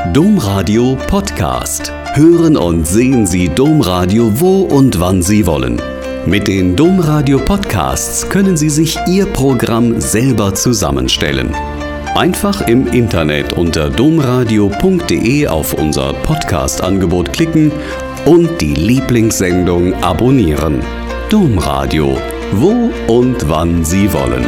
Domradio Podcast. Hören und sehen Sie Domradio wo und wann Sie wollen. Mit den Domradio Podcasts können Sie sich Ihr Programm selber zusammenstellen. Einfach im Internet unter domradio.de auf unser Podcast-Angebot klicken und die Lieblingssendung abonnieren. Domradio, wo und wann Sie wollen.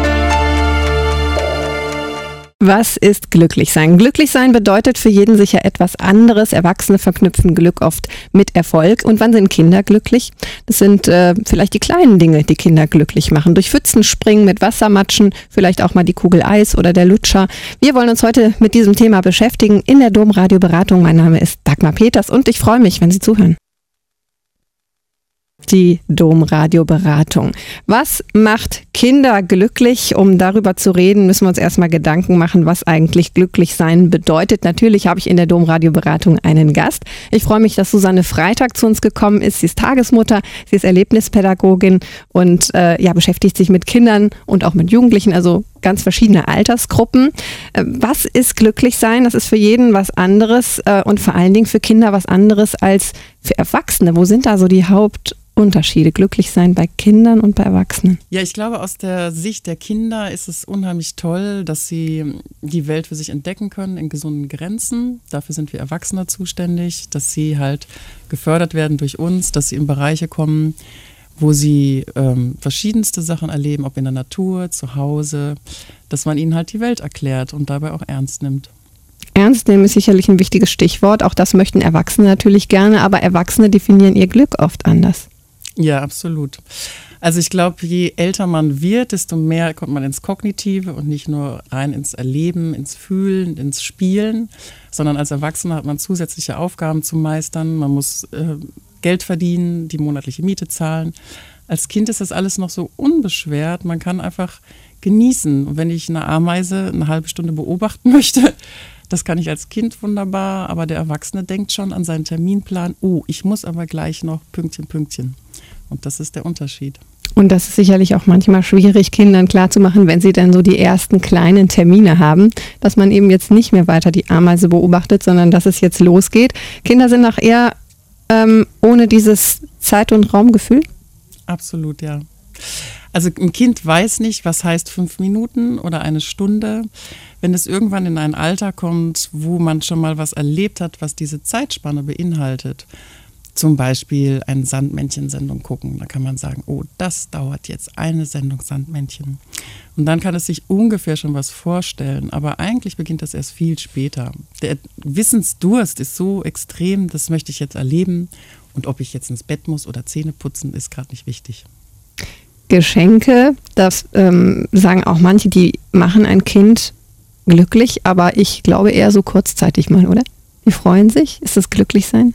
Was ist glücklich sein? Glücklich sein bedeutet für jeden sicher etwas anderes. Erwachsene verknüpfen Glück oft mit Erfolg. Und wann sind Kinder glücklich? Das sind vielleicht die kleinen Dinge, die Kinder glücklich machen. Durch Pfützen springen, mit Wassermatschen, vielleicht auch mal die Kugel Eis oder der Lutscher. Wir wollen uns heute mit diesem Thema beschäftigen in der Domradio Beratung. Mein Name ist Dagmar Peters und ich freue mich, wenn Sie zuhören. Die Domradio Beratung. Was macht Kinder glücklich? Um darüber zu reden, müssen wir uns erstmal Gedanken machen, was eigentlich glücklich sein bedeutet. Natürlich habe ich in der Domradio Beratung einen Gast. Ich freue mich, dass Susanne Freitag zu uns gekommen ist. Sie ist Tagesmutter, sie ist Erlebnispädagogin und beschäftigt sich mit Kindern und auch mit Jugendlichen, also ganz verschiedene Altersgruppen. Was ist glücklich sein? Das ist für jeden was anderes und vor allen Dingen für Kinder was anderes als für Erwachsene. Wo sind da so die Hauptunterschiede? Glücklich sein bei Kindern und bei Erwachsenen? Ja, ich glaube, aus der Sicht der Kinder ist es unheimlich toll, dass sie die Welt für sich entdecken können in gesunden Grenzen. Dafür sind wir Erwachsene zuständig, dass sie halt gefördert werden durch uns, dass sie in Bereiche kommen, wo sie verschiedenste Sachen erleben, ob in der Natur, zu Hause, dass man ihnen halt die Welt erklärt und dabei auch ernst nimmt. Ernst nehmen ist sicherlich ein wichtiges Stichwort. Auch das möchten Erwachsene natürlich gerne, aber Erwachsene definieren ihr Glück oft anders. Ja, absolut. Also ich glaube, je älter man wird, desto mehr kommt man ins Kognitive und nicht nur rein ins Erleben, ins Fühlen, ins Spielen, sondern als Erwachsener hat man zusätzliche Aufgaben zu meistern. Man muss Geld verdienen, die monatliche Miete zahlen. Als Kind ist das alles noch so unbeschwert. Man kann einfach genießen. Und wenn ich eine Ameise eine halbe Stunde beobachten möchte, das kann ich als Kind wunderbar, aber der Erwachsene denkt schon an seinen Terminplan. Oh, ich muss aber gleich noch Pünktchen. Und das ist der Unterschied. Und das ist sicherlich auch manchmal schwierig, Kindern klarzumachen, wenn sie dann so die ersten kleinen Termine haben, dass man eben jetzt nicht mehr weiter die Ameise beobachtet, sondern dass es jetzt losgeht. Kinder sind auch eher ohne dieses Zeit- und Raumgefühl? Absolut, ja. Also ein Kind weiß nicht, was heißt 5 Minuten oder eine Stunde. Wenn es irgendwann in ein Alter kommt, wo man schon mal was erlebt hat, was diese Zeitspanne beinhaltet, zum Beispiel eine Sandmännchen-Sendung gucken, da kann man sagen, oh, das dauert jetzt eine Sendung Sandmännchen. Und dann kann es sich ungefähr schon was vorstellen, aber eigentlich beginnt das erst viel später. Der Wissensdurst ist so extrem, das möchte ich jetzt erleben. Und ob ich jetzt ins Bett muss oder Zähne putzen, ist gerade nicht wichtig. Geschenke, das sagen auch manche, die machen ein Kind glücklich, aber ich glaube eher so kurzzeitig mal, oder? Die freuen sich. Ist das Glücklichsein?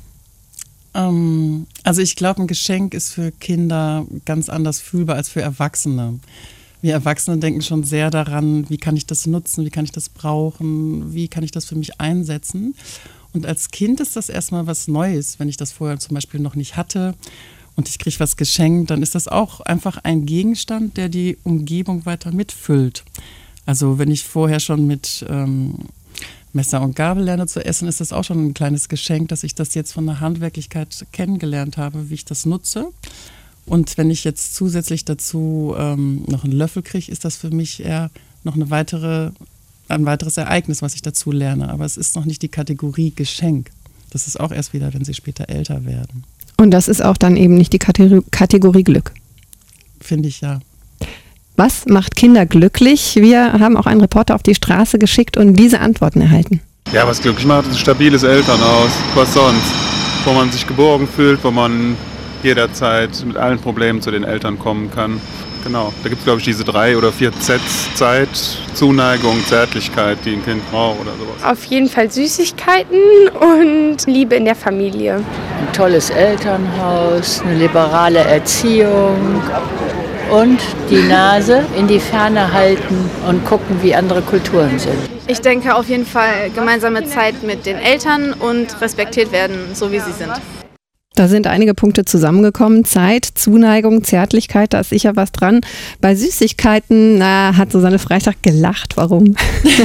Also ich glaube, ein Geschenk ist für Kinder ganz anders fühlbar als für Erwachsene. Wir Erwachsene denken schon sehr daran, wie kann ich das nutzen, wie kann ich das brauchen, wie kann ich das für mich einsetzen. Und als Kind ist das erstmal was Neues, wenn ich das vorher zum Beispiel noch nicht hatte und ich kriege was geschenkt, dann ist das auch einfach ein Gegenstand, der die Umgebung weiter mitfüllt. Also wenn ich vorher schon mit Messer und Gabel lerne zu essen, ist das auch schon ein kleines Geschenk, dass ich das jetzt von der Handwerklichkeit kennengelernt habe, wie ich das nutze. Und wenn ich jetzt zusätzlich dazu noch einen Löffel kriege, ist das für mich eher noch ein weiteres Ereignis, was ich dazu lerne. Aber es ist noch nicht die Kategorie Geschenk. Das ist auch erst wieder, wenn sie später älter werden. Und das ist auch dann eben nicht die Kategorie Glück. Finde ich, ja. Was macht Kinder glücklich? Wir haben auch einen Reporter auf die Straße geschickt und diese Antworten erhalten. Ja, was glücklich macht, ist ein stabiles Elternhaus. Was sonst? Wo man sich geborgen fühlt, wo man jederzeit mit allen Problemen zu den Eltern kommen kann. Genau, da gibt es, glaube ich, diese 3 oder 4 Zs: Zeit, Zuneigung, Zärtlichkeit, die ein Kind braucht oder sowas. Auf jeden Fall Süßigkeiten und Liebe in der Familie. Ein tolles Elternhaus, eine liberale Erziehung und die Nase in die Ferne halten und gucken, wie andere Kulturen sind. Ich denke auf jeden Fall gemeinsame Zeit mit den Eltern und respektiert werden, so wie sie sind. Da sind einige Punkte zusammengekommen. Zeit, Zuneigung, Zärtlichkeit, da ist sicher was dran. Bei Süßigkeiten hat Susanne Freitag gelacht. Warum?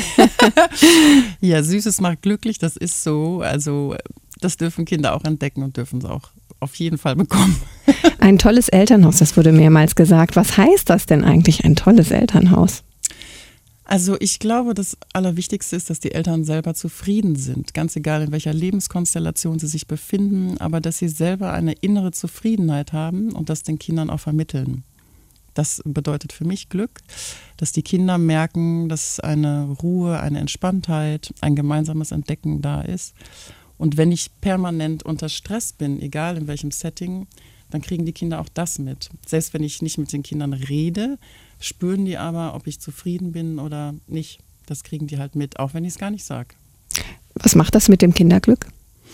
Ja, Süßes macht glücklich, das ist so. Also das dürfen Kinder auch entdecken und dürfen es auch auf jeden Fall bekommen. Ein tolles Elternhaus, das wurde mehrmals gesagt. Was heißt das denn eigentlich, ein tolles Elternhaus? Also ich glaube, das Allerwichtigste ist, dass die Eltern selber zufrieden sind, ganz egal in welcher Lebenskonstellation sie sich befinden, aber dass sie selber eine innere Zufriedenheit haben und das den Kindern auch vermitteln. Das bedeutet für mich Glück, dass die Kinder merken, dass eine Ruhe, eine Entspanntheit, ein gemeinsames Entdecken da ist. Und wenn ich permanent unter Stress bin, egal in welchem Setting, dann kriegen die Kinder auch das mit. Selbst wenn ich nicht mit den Kindern rede, spüren die aber, ob ich zufrieden bin oder nicht. Das kriegen die halt mit, auch wenn ich es gar nicht sage. Was macht das mit dem Kinderglück?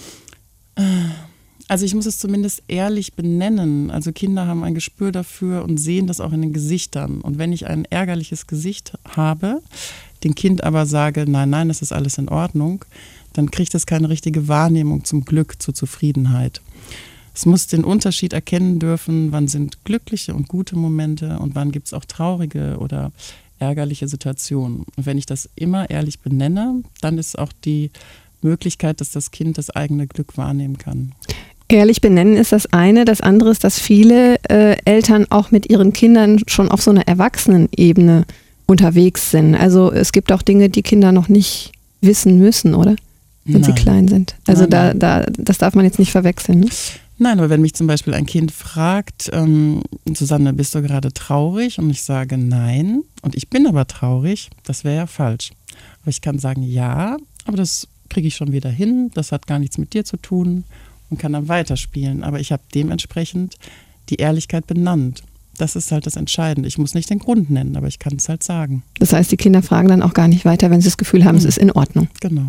Also ich muss es zumindest ehrlich benennen. Also Kinder haben ein Gespür dafür und sehen das auch in den Gesichtern. Und wenn ich ein ärgerliches Gesicht habe, dem Kind aber sage, nein, das ist alles in Ordnung, dann kriegt es keine richtige Wahrnehmung zum Glück, zur Zufriedenheit. Es muss den Unterschied erkennen dürfen, wann sind glückliche und gute Momente und wann gibt es auch traurige oder ärgerliche Situationen. Und wenn ich das immer ehrlich benenne, dann ist auch die Möglichkeit, dass das Kind das eigene Glück wahrnehmen kann. Ehrlich benennen ist das eine. Das andere ist, dass viele Eltern auch mit ihren Kindern schon auf so einer Erwachsenenebene unterwegs sind. Also es gibt auch Dinge, die Kinder noch nicht wissen müssen, oder? Wenn sie klein sind. Also Nein. Das darf man jetzt nicht verwechseln, ne? Nein, aber wenn mich zum Beispiel ein Kind fragt, Susanne, bist du gerade traurig? Und ich sage nein und ich bin aber traurig, das wäre ja falsch. Aber ich kann sagen ja, aber das kriege ich schon wieder hin, das hat gar nichts mit dir zu tun und kann dann weiterspielen. Aber ich habe dementsprechend die Ehrlichkeit benannt. Das ist halt das Entscheidende. Ich muss nicht den Grund nennen, aber ich kann es halt sagen. Das heißt, die Kinder fragen dann auch gar nicht weiter, wenn sie das Gefühl haben, es ist in Ordnung. Genau.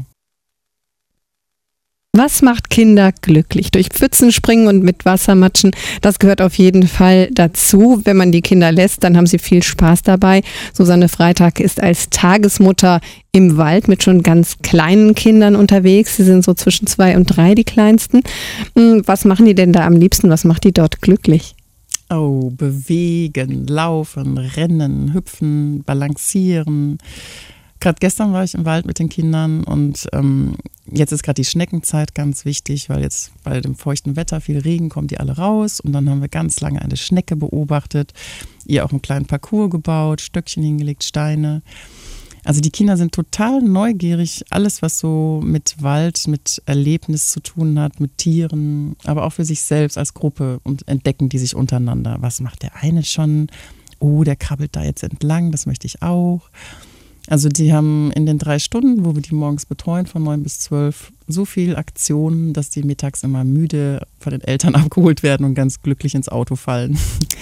Was macht Kinder glücklich? Durch Pfützen springen und mit Wasser matschen, das gehört auf jeden Fall dazu. Wenn man die Kinder lässt, dann haben sie viel Spaß dabei. Susanne Freitag ist als Tagesmutter im Wald mit schon ganz kleinen Kindern unterwegs. Sie sind so zwischen 2 und 3, die kleinsten. Was machen die denn da am liebsten? Was macht die dort glücklich? Oh, bewegen, laufen, rennen, hüpfen, balancieren. Gerade gestern war ich im Wald mit den Kindern und jetzt ist gerade die Schneckenzeit ganz wichtig, weil jetzt bei dem feuchten Wetter viel Regen kommen die alle raus und dann haben wir ganz lange eine Schnecke beobachtet, ihr auch einen kleinen Parcours gebaut, Stöckchen hingelegt, Steine. Also die Kinder sind total neugierig, alles was so mit Wald, mit Erlebnis zu tun hat, mit Tieren, aber auch für sich selbst als Gruppe und entdecken die sich untereinander. Was macht der eine schon? Oh, der krabbelt da jetzt entlang, das möchte ich auch. Also die haben in den 3 Stunden, wo wir die morgens betreuen, von 9 bis 12, so viel Aktionen, dass die mittags immer müde von den Eltern abgeholt werden und ganz glücklich ins Auto fallen.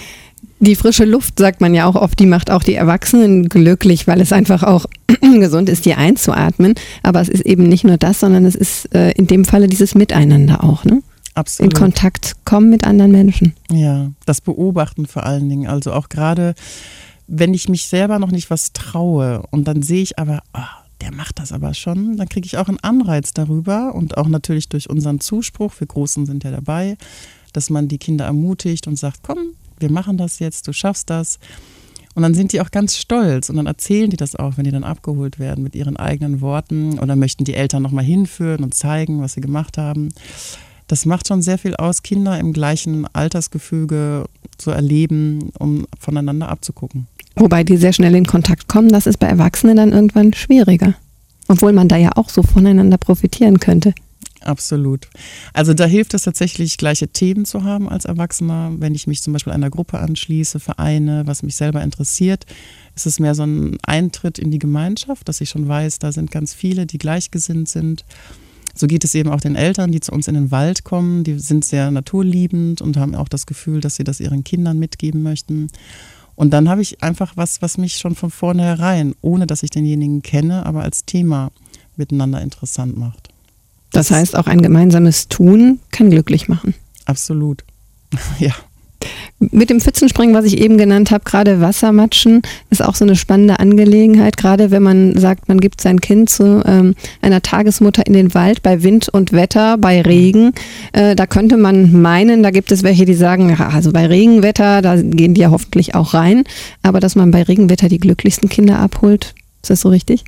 Die frische Luft, sagt man ja auch oft, die macht auch die Erwachsenen glücklich, weil es einfach auch gesund ist, die einzuatmen. Aber es ist eben nicht nur das, sondern es ist in dem Falle dieses Miteinander auch, ne? Absolut. In Kontakt kommen mit anderen Menschen. Ja, das Beobachten vor allen Dingen. Also auch gerade, wenn ich mich selber noch nicht was traue und dann sehe ich aber, der macht das aber schon, dann kriege ich auch einen Anreiz darüber und auch natürlich durch unseren Zuspruch, wir Großen sind ja dabei, dass man die Kinder ermutigt und sagt, komm, wir machen das jetzt, du schaffst das. Und dann sind die auch ganz stolz und dann erzählen die das auch, wenn die dann abgeholt werden mit ihren eigenen Worten oder möchten die Eltern nochmal hinführen und zeigen, was sie gemacht haben. Das macht schon sehr viel aus, Kinder im gleichen Altersgefüge zu erleben, um voneinander abzugucken. Wobei die sehr schnell in Kontakt kommen, das ist bei Erwachsenen dann irgendwann schwieriger. Obwohl man da ja auch so voneinander profitieren könnte. Absolut. Also da hilft es tatsächlich, gleiche Themen zu haben als Erwachsener. Wenn ich mich zum Beispiel einer Gruppe anschließe, Vereine, was mich selber interessiert, ist es mehr so ein Eintritt in die Gemeinschaft, dass ich schon weiß, da sind ganz viele, die gleichgesinnt sind. So geht es eben auch den Eltern, die zu uns in den Wald kommen. Die sind sehr naturliebend und haben auch das Gefühl, dass sie das ihren Kindern mitgeben möchten. Und dann habe ich einfach was mich schon von vornherein, ohne dass ich denjenigen kenne, aber als Thema miteinander interessant macht. Das heißt, auch ein gemeinsames Tun kann glücklich machen. Absolut, ja. Mit dem Pfützenspringen, was ich eben genannt habe, gerade Wassermatschen, ist auch so eine spannende Angelegenheit. Gerade wenn man sagt, man gibt sein Kind zu einer Tagesmutter in den Wald bei Wind und Wetter, bei Regen. Da könnte man meinen, da gibt es welche, die sagen, ja, also bei Regenwetter, da gehen die ja hoffentlich auch rein. Aber dass man bei Regenwetter die glücklichsten Kinder abholt, ist das so richtig?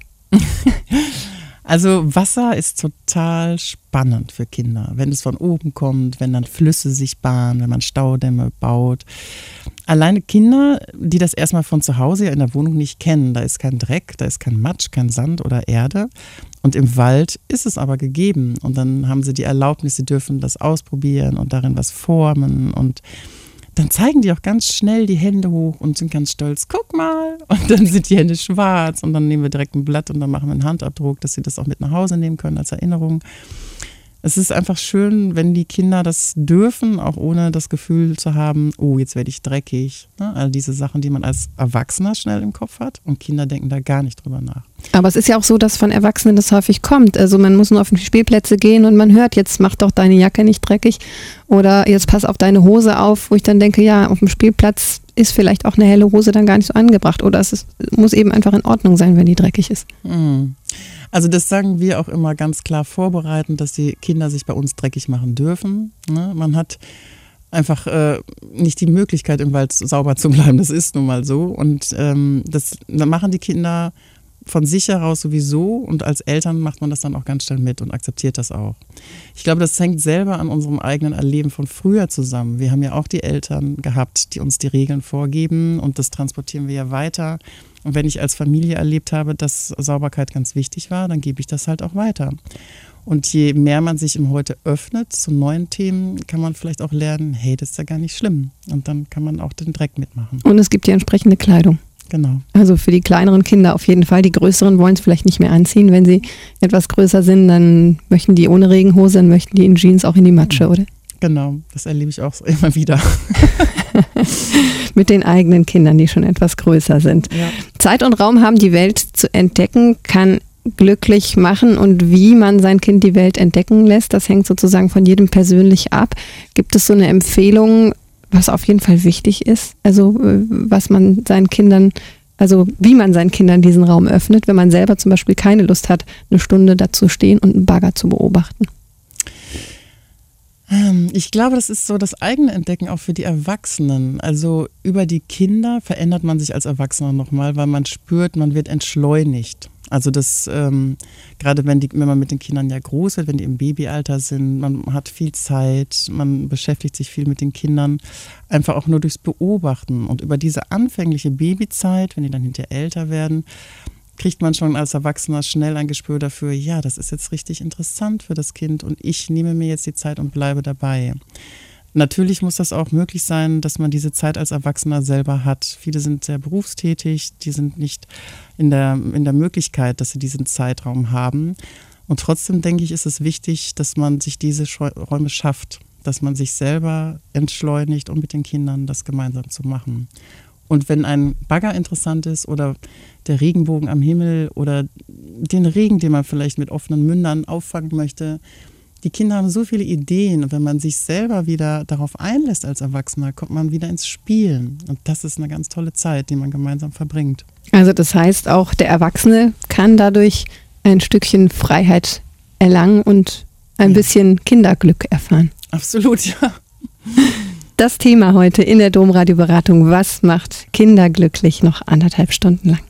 Also Wasser ist total spannend für Kinder, wenn es von oben kommt, wenn dann Flüsse sich bahnen, wenn man Staudämme baut. Alleine Kinder, die das erstmal von zu Hause in der Wohnung nicht kennen, da ist kein Dreck, da ist kein Matsch, kein Sand oder Erde. Und im Wald ist es aber gegeben. Und dann haben sie die Erlaubnis, sie dürfen das ausprobieren und darin was formen. Und dann zeigen die auch ganz schnell die Hände hoch und sind ganz stolz, guck mal. Und dann sind die Hände schwarz und dann nehmen wir direkt ein Blatt und dann machen wir einen Handabdruck, dass sie das auch mit nach Hause nehmen können als Erinnerung. Es ist einfach schön, wenn die Kinder das dürfen, auch ohne das Gefühl zu haben, oh, jetzt werde ich dreckig. All diese Sachen, die man als Erwachsener schnell im Kopf hat und Kinder denken da gar nicht drüber nach. Aber es ist ja auch so, dass von Erwachsenen das häufig kommt. Also man muss nur auf die Spielplätze gehen und man hört, jetzt mach doch deine Jacke nicht dreckig oder jetzt pass auf deine Hose auf, wo ich dann denke, ja, auf dem Spielplatz ist vielleicht auch eine helle Hose dann gar nicht so angebracht oder muss eben einfach in Ordnung sein, wenn die dreckig ist. Also das sagen wir auch immer ganz klar vorbereitend, dass die Kinder sich bei uns dreckig machen dürfen. Man hat einfach nicht die Möglichkeit, im Wald sauber zu bleiben. Das ist nun mal so. Und das machen die Kinder von sich heraus sowieso und als Eltern macht man das dann auch ganz schnell mit und akzeptiert das auch. Ich glaube, das hängt selber an unserem eigenen Erleben von früher zusammen. Wir haben ja auch die Eltern gehabt, die uns die Regeln vorgeben und das transportieren wir ja weiter. Und wenn ich als Familie erlebt habe, dass Sauberkeit ganz wichtig war, dann gebe ich das halt auch weiter. Und je mehr man sich im Heute öffnet zu neuen Themen, kann man vielleicht auch lernen, hey, das ist ja gar nicht schlimm. Und dann kann man auch den Dreck mitmachen. Und es gibt die entsprechende Kleidung. Genau. Also für die kleineren Kinder auf jeden Fall. Die größeren wollen es vielleicht nicht mehr anziehen. Wenn sie etwas größer sind, dann möchten die ohne Regenhose, dann möchten die in Jeans auch in die Matsche, oder? Genau, das erlebe ich auch immer wieder. Mit den eigenen Kindern, die schon etwas größer sind. Ja. Zeit und Raum haben, die Welt zu entdecken, kann glücklich machen und wie man sein Kind die Welt entdecken lässt, das hängt sozusagen von jedem persönlich ab. Gibt es so eine Empfehlung, was auf jeden Fall wichtig ist? Also was man seinen Kindern, also wie man seinen Kindern diesen Raum öffnet, wenn man selber zum Beispiel keine Lust hat, eine Stunde da zu stehen und einen Bagger zu beobachten? Ich glaube, das ist so das eigene Entdecken auch für die Erwachsenen. Also über die Kinder verändert man sich als Erwachsener nochmal, weil man spürt, man wird entschleunigt. Also das, gerade wenn man mit den Kindern ja groß wird, wenn die im Babyalter sind, man hat viel Zeit, man beschäftigt sich viel mit den Kindern, einfach auch nur durchs Beobachten. Und über diese anfängliche Babyzeit, wenn die dann hinterher älter werden, kriegt man schon als Erwachsener schnell ein Gespür dafür, ja, das ist jetzt richtig interessant für das Kind und ich nehme mir jetzt die Zeit und bleibe dabei. Natürlich muss das auch möglich sein, dass man diese Zeit als Erwachsener selber hat. Viele sind sehr berufstätig, die sind nicht in der Möglichkeit, dass sie diesen Zeitraum haben. Und trotzdem denke ich, ist es wichtig, dass man sich diese Räume schafft, dass man sich selber entschleunigt, um mit den Kindern das gemeinsam zu machen. Und wenn ein Bagger interessant ist oder der Regenbogen am Himmel oder den Regen, den man vielleicht mit offenen Mündern auffangen möchte, die Kinder haben so viele Ideen und wenn man sich selber wieder darauf einlässt als Erwachsener, kommt man wieder ins Spielen. Und das ist eine ganz tolle Zeit, die man gemeinsam verbringt. Also das heißt, auch der Erwachsene kann dadurch ein Stückchen Freiheit erlangen und ein bisschen Kinderglück erfahren. Absolut, ja. Das Thema heute in der Domradio-Beratung, was macht Kinder glücklich, noch 1,5 Stunden lang.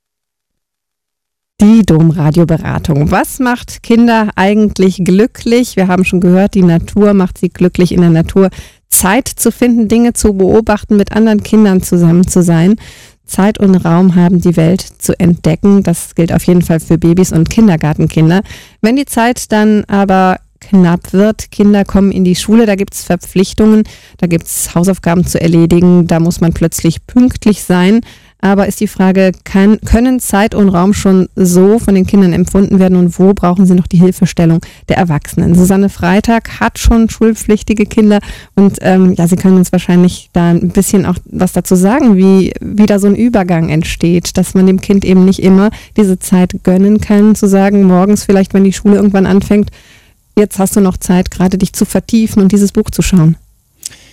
Die Domradio-Beratung. Was macht Kinder eigentlich glücklich? Wir haben schon gehört, die Natur macht sie glücklich, in der Natur Zeit zu finden, Dinge zu beobachten, mit anderen Kindern zusammen zu sein. Zeit und Raum haben, die Welt zu entdecken. Das gilt auf jeden Fall für Babys und Kindergartenkinder. Wenn die Zeit dann aber knapp wird, Kinder kommen in die Schule, da gibt es Verpflichtungen, da gibt es Hausaufgaben zu erledigen, da muss man plötzlich pünktlich sein. Aber ist die Frage, können Zeit und Raum schon so von den Kindern empfunden werden und wo brauchen sie noch die Hilfestellung der Erwachsenen? Susanne Freitag hat schon schulpflichtige Kinder und sie können uns wahrscheinlich da ein bisschen auch was dazu sagen, wie da so ein Übergang entsteht, dass man dem Kind eben nicht immer diese Zeit gönnen kann, zu sagen, morgens vielleicht, wenn die Schule irgendwann anfängt, jetzt hast du noch Zeit, gerade dich zu vertiefen und dieses Buch zu schauen.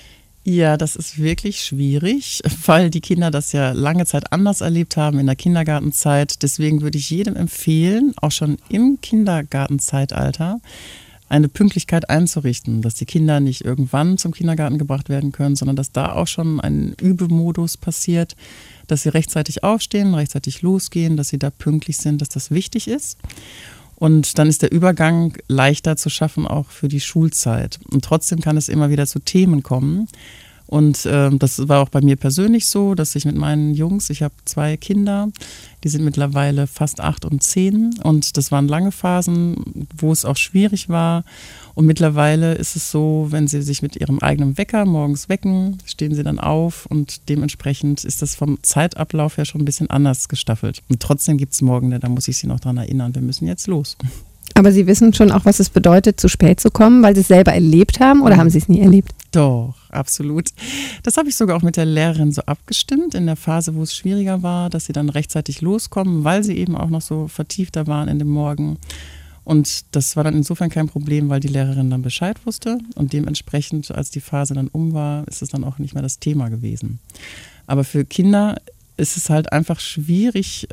Ja, das ist wirklich schwierig, weil die Kinder das ja lange Zeit anders erlebt haben in der Kindergartenzeit. Deswegen würde ich jedem empfehlen, auch schon im Kindergartenzeitalter, eine Pünktlichkeit einzurichten, dass die Kinder nicht irgendwann zum Kindergarten gebracht werden können, sondern dass da auch schon ein Übemodus passiert, dass sie rechtzeitig aufstehen, rechtzeitig losgehen, dass sie da pünktlich sind, dass das wichtig ist. Und dann ist der Übergang leichter zu schaffen, auch für die Schulzeit. Und trotzdem kann es immer wieder zu Themen kommen. Und das war auch bei mir persönlich so, dass ich mit meinen Jungs, ich habe 2 Kinder, die sind mittlerweile fast 8 und 10. Und das waren lange Phasen, wo es auch schwierig war. Und mittlerweile ist es so, wenn sie sich mit ihrem eigenen Wecker morgens wecken, stehen sie dann auf. Und dementsprechend ist das vom Zeitablauf her schon ein bisschen anders gestaffelt. Und trotzdem gibt es morgen, da muss ich sie noch dran erinnern, wir müssen jetzt los. Aber Sie wissen schon auch, was es bedeutet, zu spät zu kommen, weil Sie es selber erlebt haben, oder haben Sie es nie erlebt? Doch, absolut. Das habe ich sogar auch mit der Lehrerin so abgestimmt, in der Phase, wo es schwieriger war, dass sie dann rechtzeitig loskommen, weil sie eben auch noch so vertiefter waren in dem Morgen. Und das war dann insofern kein Problem, weil die Lehrerin dann Bescheid wusste. Und dementsprechend, als die Phase dann war, ist es dann auch nicht mehr das Thema gewesen. Aber für Kinder ist es halt einfach schwierig,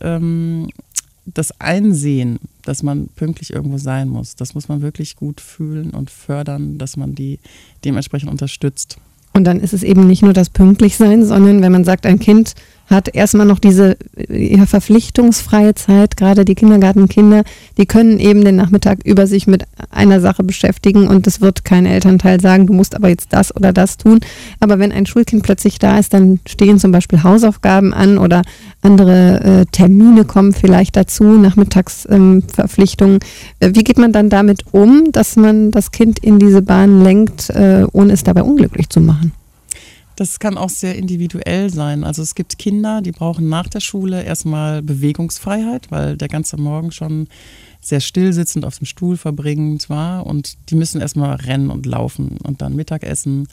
das Einsehen, dass man pünktlich irgendwo sein muss. Das muss man wirklich gut fühlen und fördern, dass man die dementsprechend unterstützt. Und dann ist es eben nicht nur das Pünktlichsein, sondern wenn man sagt, ein Kind hat erstmal noch diese verpflichtungsfreie Zeit, gerade die Kindergartenkinder, die können eben den Nachmittag über sich mit einer Sache beschäftigen und es wird kein Elternteil sagen, du musst aber jetzt das oder das tun. Aber wenn ein Schulkind plötzlich da ist, dann stehen zum Beispiel Hausaufgaben an oder andere Termine kommen vielleicht dazu, Nachmittagsverpflichtungen. Wie geht man dann damit um, dass man das Kind in diese Bahn lenkt, ohne es dabei unglücklich zu machen? Das kann auch sehr individuell sein. Also es gibt Kinder, die brauchen nach der Schule erstmal Bewegungsfreiheit, weil der ganze Morgen schon sehr stillsitzend auf dem Stuhl verbringend war und die müssen erstmal rennen und laufen und dann Mittagessen.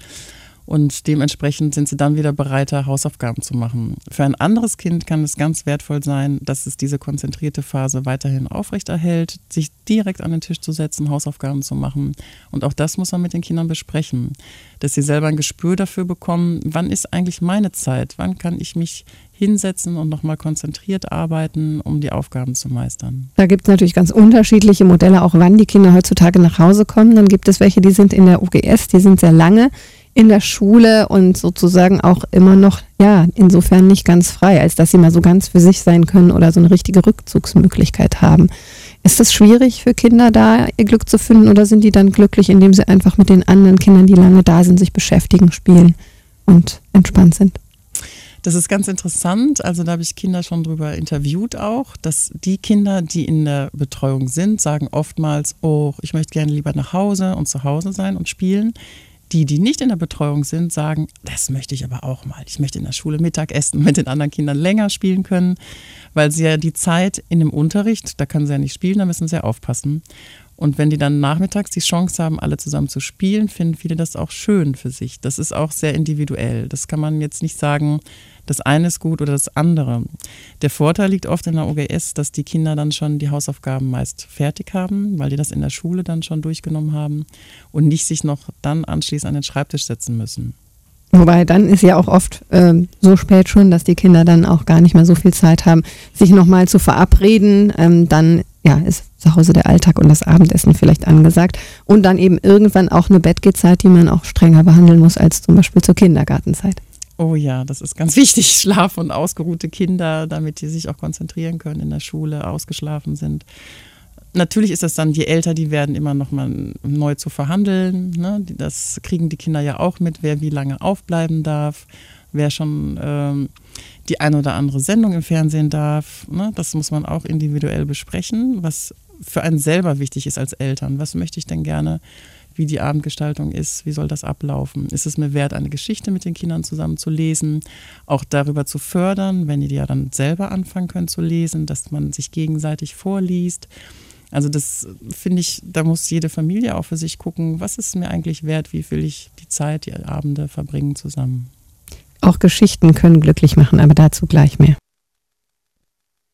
Und dementsprechend sind sie dann wieder bereiter, Hausaufgaben zu machen. Für ein anderes Kind kann es ganz wertvoll sein, dass es diese konzentrierte Phase weiterhin aufrechterhält, sich direkt an den Tisch zu setzen, Hausaufgaben zu machen. Und auch das muss man mit den Kindern besprechen, dass sie selber ein Gespür dafür bekommen, wann ist eigentlich meine Zeit, wann kann ich mich hinsetzen und nochmal konzentriert arbeiten, um die Aufgaben zu meistern. Da gibt es natürlich ganz unterschiedliche Modelle, auch wann die Kinder heutzutage nach Hause kommen. Dann gibt es welche, die sind in der OGS, die sind sehr lange in der Schule und sozusagen auch immer noch, ja, insofern nicht ganz frei, als dass sie mal so ganz für sich sein können oder so eine richtige Rückzugsmöglichkeit haben. Ist das schwierig für Kinder, da ihr Glück zu finden oder sind die dann glücklich, indem sie einfach mit den anderen Kindern, die lange da sind, sich beschäftigen, spielen und entspannt sind? Das ist ganz interessant. Also da habe ich Kinder schon drüber interviewt auch, dass die Kinder, die in der Betreuung sind, sagen oftmals, oh, ich möchte gerne lieber nach Hause und zu Hause sein und spielen. Die nicht in der Betreuung sind, sagen, das möchte ich aber auch mal. Ich möchte in der Schule Mittag essen, mit den anderen Kindern länger spielen können, weil sie ja die Zeit in dem Unterricht, da können sie ja nicht spielen, da müssen sie ja aufpassen. Und wenn die dann nachmittags die Chance haben, alle zusammen zu spielen, finden viele das auch schön für sich. Das ist auch sehr individuell. Das kann man jetzt nicht sagen, das eine ist gut oder das andere. Der Vorteil liegt oft in der OGS, dass die Kinder dann schon die Hausaufgaben meist fertig haben, weil die das in der Schule dann schon durchgenommen haben und nicht sich noch dann anschließend an den Schreibtisch setzen müssen. Wobei dann ist ja auch oft so spät schon, dass die Kinder dann auch gar nicht mehr so viel Zeit haben, sich nochmal zu verabreden. Dann ist zu Hause der Alltag und das Abendessen vielleicht angesagt. Und dann eben irgendwann auch eine Bettgehzeit, die man auch strenger behandeln muss als zum Beispiel zur Kindergartenzeit. Oh ja, das ist ganz wichtig. Schlaf- und ausgeruhte Kinder, damit die sich auch konzentrieren können in der Schule, ausgeschlafen sind. Natürlich ist das dann, je älter die werden, immer noch mal neu zu verhandeln. Ne? Das kriegen die Kinder ja auch mit, wer wie lange aufbleiben darf, wer schon die eine oder andere Sendung im Fernsehen darf. Ne? Das muss man auch individuell besprechen, was für einen selber wichtig ist als Eltern. Was möchte ich denn gerne, wie die Abendgestaltung ist, wie soll das ablaufen? Ist es mir wert, eine Geschichte mit den Kindern zusammen zu lesen, auch darüber zu fördern, wenn die ja dann selber anfangen können zu lesen, dass man sich gegenseitig vorliest. Also das finde ich, da muss jede Familie auch für sich gucken, was ist mir eigentlich wert, wie will ich die Zeit, die Abende verbringen zusammen. Auch Geschichten können glücklich machen, aber dazu gleich mehr.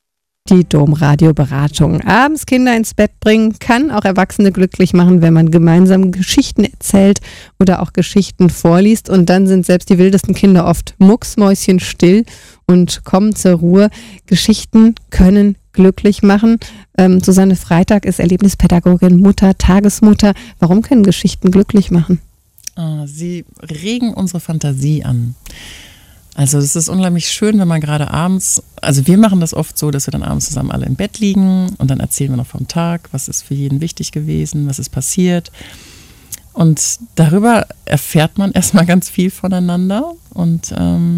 Die Domradio-Beratung. Abends Kinder ins Bett bringen, kann auch Erwachsene glücklich machen, wenn man gemeinsam Geschichten erzählt oder auch Geschichten vorliest. Und dann sind selbst die wildesten Kinder oft mucksmäuschenstill und kommen zur Ruhe. Geschichten können glücklich machen. Susanne Freitag ist Erlebnispädagogin, Mutter, Tagesmutter. Warum können Geschichten glücklich machen? Sie regen unsere Fantasie an. Also es ist unheimlich schön, wenn man gerade abends, also wir machen das oft so, dass wir dann abends zusammen alle im Bett liegen und dann erzählen wir noch vom Tag, was ist für jeden wichtig gewesen, was ist passiert. Und darüber erfährt man erstmal ganz viel voneinander und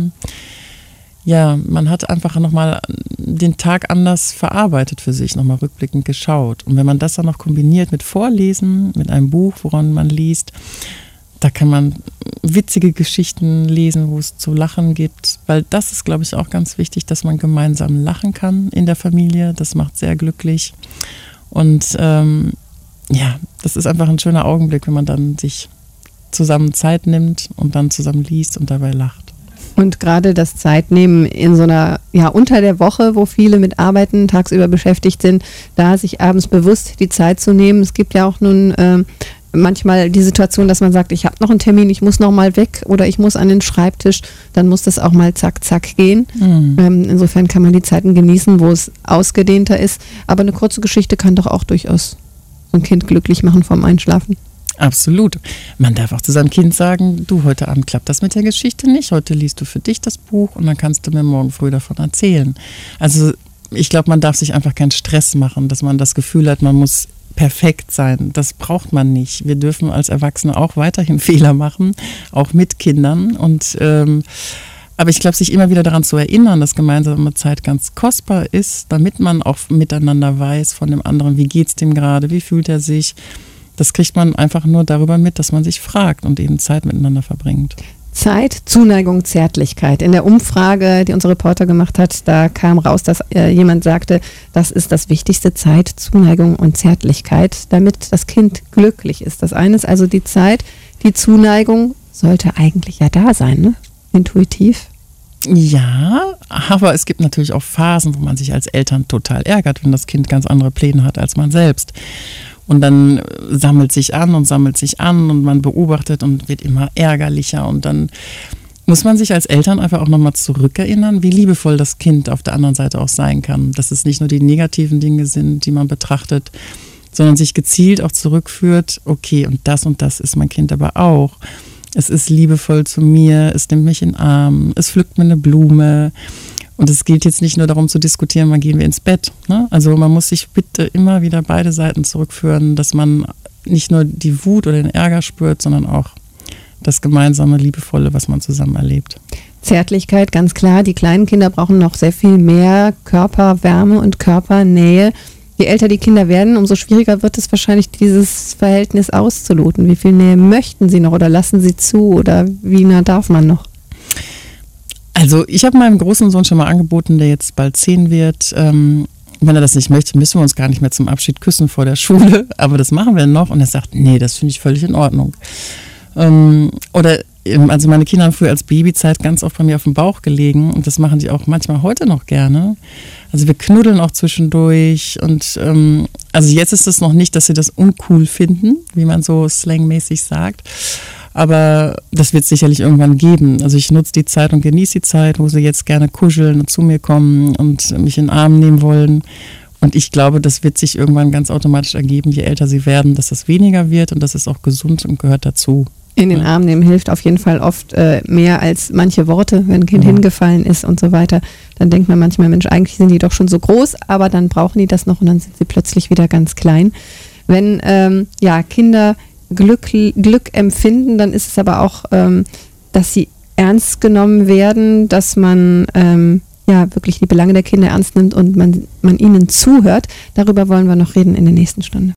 man hat einfach nochmal den Tag anders verarbeitet für sich, nochmal rückblickend geschaut. Und wenn man das dann noch kombiniert mit Vorlesen, mit einem Buch, woran man liest, da kann man witzige Geschichten lesen, wo es zu lachen gibt, weil das ist, glaube ich, auch ganz wichtig, dass man gemeinsam lachen kann in der Familie. Das macht sehr glücklich. Und das ist einfach ein schöner Augenblick, wenn man dann sich zusammen Zeit nimmt und dann zusammen liest und dabei lacht. Und gerade das Zeitnehmen in so einer, unter der Woche, wo viele mit Arbeiten tagsüber beschäftigt sind, da sich abends bewusst die Zeit zu nehmen. Es gibt ja auch nun manchmal die Situation, dass man sagt, ich habe noch einen Termin, ich muss noch mal weg oder ich muss an den Schreibtisch, dann muss das auch mal zack, zack gehen. Insofern kann man die Zeiten genießen, wo es ausgedehnter ist. Aber eine kurze Geschichte kann doch auch durchaus so ein Kind glücklich machen vorm Einschlafen. Absolut. Man darf auch zu seinem Kind sagen, du, heute Abend klappt das mit der Geschichte nicht, heute liest du für dich das Buch und dann kannst du mir morgen früh davon erzählen. Also ich glaube, man darf sich einfach keinen Stress machen, dass man das Gefühl hat, man muss perfekt sein. Das braucht man nicht. Wir dürfen als Erwachsene auch weiterhin Fehler machen, auch mit Kindern. Aber ich glaube, sich immer wieder daran zu erinnern, dass gemeinsame Zeit ganz kostbar ist, damit man auch miteinander weiß von dem anderen, wie geht's dem gerade, wie fühlt er sich. Das kriegt man einfach nur darüber mit, dass man sich fragt und eben Zeit miteinander verbringt. Zeit, Zuneigung, Zärtlichkeit. In der Umfrage, die unser Reporter gemacht hat, da kam raus, dass jemand sagte, das ist das Wichtigste, Zeit, Zuneigung und Zärtlichkeit, damit das Kind glücklich ist. Das eine ist also die Zeit, die Zuneigung sollte eigentlich ja da sein, ne? Intuitiv. Ja, aber es gibt natürlich auch Phasen, wo man sich als Eltern total ärgert, wenn das Kind ganz andere Pläne hat als man selbst. Und dann sammelt sich an und man beobachtet und wird immer ärgerlicher. Und dann muss man sich als Eltern einfach auch nochmal zurückerinnern, wie liebevoll das Kind auf der anderen Seite auch sein kann. Dass es nicht nur die negativen Dinge sind, die man betrachtet, sondern sich gezielt auch zurückführt, okay, und das ist mein Kind aber auch. Es ist liebevoll zu mir, es nimmt mich in den Arm, es pflückt mir eine Blume. Und es gilt jetzt nicht nur darum zu diskutieren, wann gehen wir ins Bett. Ne? Also man muss sich bitte immer wieder beide Seiten zurückführen, dass man nicht nur die Wut oder den Ärger spürt, sondern auch das gemeinsame, liebevolle, was man zusammen erlebt. Zärtlichkeit, ganz klar. Die kleinen Kinder brauchen noch sehr viel mehr Körperwärme und Körpernähe. Je älter die Kinder werden, umso schwieriger wird es wahrscheinlich, dieses Verhältnis auszuloten. Wie viel Nähe möchten sie noch oder lassen sie zu oder wie nah darf man noch? Also ich habe meinem großen Sohn schon mal angeboten, der jetzt bald 10 wird, wenn er das nicht möchte, müssen wir uns gar nicht mehr zum Abschied küssen vor der Schule, aber das machen wir noch und er sagt, nee, das finde ich völlig in Ordnung. Also meine Kinder haben früher als Babyzeit ganz oft bei mir auf dem Bauch gelegen und das machen die auch manchmal heute noch gerne. Also wir knuddeln auch zwischendurch und also jetzt ist es noch nicht, dass sie das uncool finden, wie man so slangmäßig sagt. Aber das wird es sicherlich irgendwann geben. Also ich nutze die Zeit und genieße die Zeit, wo sie jetzt gerne kuscheln und zu mir kommen und mich in den Arm nehmen wollen. Und ich glaube, das wird sich irgendwann ganz automatisch ergeben, je älter sie werden, dass das weniger wird und das ist auch gesund und gehört dazu. In den Arm nehmen hilft auf jeden Fall oft mehr als manche Worte, wenn ein Kind hingefallen ist und so weiter. Dann denkt man manchmal, Mensch, eigentlich sind die doch schon so groß, aber dann brauchen die das noch und dann sind sie plötzlich wieder ganz klein. Wenn Kinder Glück empfinden, dann ist es aber auch, dass sie ernst genommen werden, dass man wirklich die Belange der Kinder ernst nimmt und man ihnen zuhört. Darüber wollen wir noch reden in der nächsten Stunde.